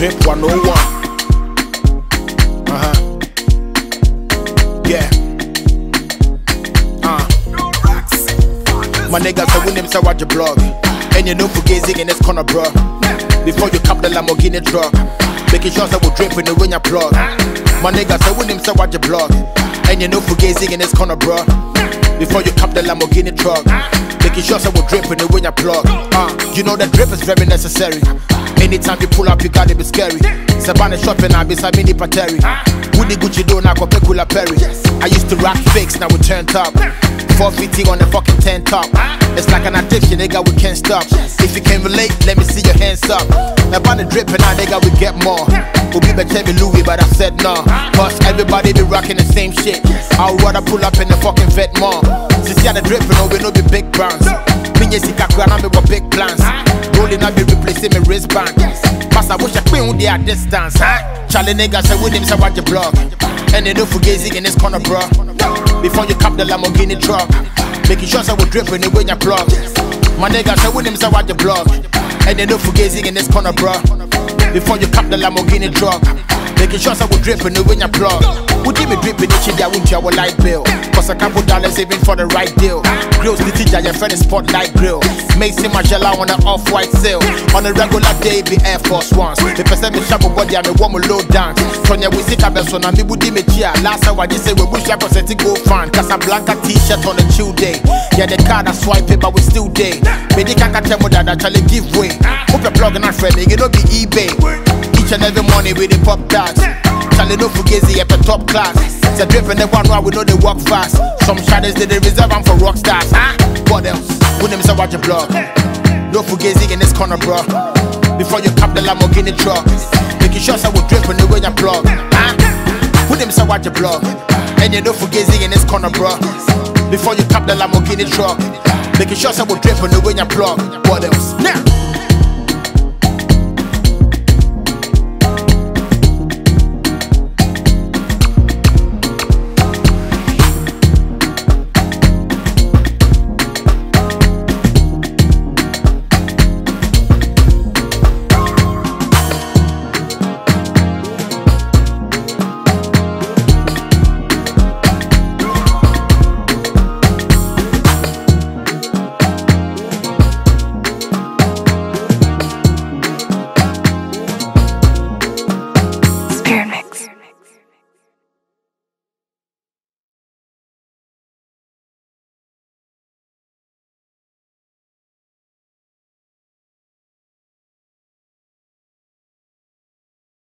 Drip 101. Yeah. My niggas say we name say watch your blog. And you know Fugazi in this corner, bro. Before you cap the Lamborghini truck, making sure that we drip in the when you plug. My niggas say we name say watch your blog. And you know Fugazi in this corner, bro. Before you cap the Lamborghini truck, making sure that we drip in the when you plug. You know that drip is very necessary. Anytime you pull up, you gotta be scary. Sabana shopping, I be Sabini Pateri. Woody Gucci do now, Pekula Perry. I used to rock fakes, now we turned up. 450 on the fucking 10 top. It's like an addiction, nigga, we can't stop. If you can relate, let me see your hands up. Now by the dripping, now nigga, we get more. We'll be better Louis, but I said no. Cause everybody be rocking the same shit. I'll rather pull up in the fucking vet more. Since you the dripping, no, we know be big brands. Minye Sikakura, now we got big plans. Rolling, I be replacing my wristband. Pass, I wish I queen with their distance. Charlie niggas say with him, say watch your blog. And they don't Fugazi in this corner, bro. Before you cap the Lamborghini truck, making sure that we drip in the way you plug. My niggas say with him, say watch your blog. And they don't Fugazi in this corner, bro. Before you cap the Lamborghini truck, making sure that we drip in the way you plug. Would you be dripping each day? I won't your light bill. Cause I can't put dollars saving for the right deal. Grills the teacher, your friend is spotlight grill. Macy Margiela on the off-white sale. On a regular day, be Air Force Ones. The person me sharp body, I'm a woman low down. Sonya we see Cabezon and me would me chia. Last time I just say we wish I could set it go fan. Casablanca t-shirt on a chill day. Yeah, the card I swipe it, but we still day. Maybe can't tell me that I actually give way. Hope you're plugging and friendly, it don't be eBay. Each and every morning with the pop tags. Charlie no Fugazi at the top class. It's a drip and the one where we know they walk fast. Some shadows they reserve them for rock stars. What else? Who names say watch your blog? No Fugazi in this corner, bro. Before you cap the Lamborghini truck, making sure that we drip in the way you plug. Who names say watch your blog? And you know Fugazi in this corner, bro. Before you cap the Lamborghini truck, making sure that we drip in the way you plug. What else? Now.